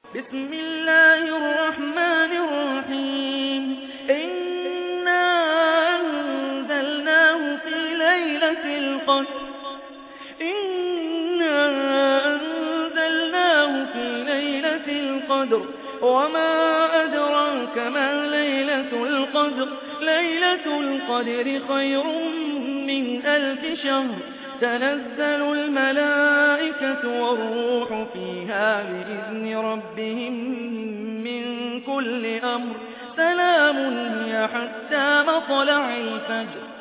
بسم الله الرحمن الرحيم إنا أنزلناه في ليلة القدر وما أدراك ما ليلة القدر ليلة القدر خير من 1000 شهر تنزل الملائكة والروح فيها بإذن ربهم من كل أمر سلام هي حتى مطلع الفجر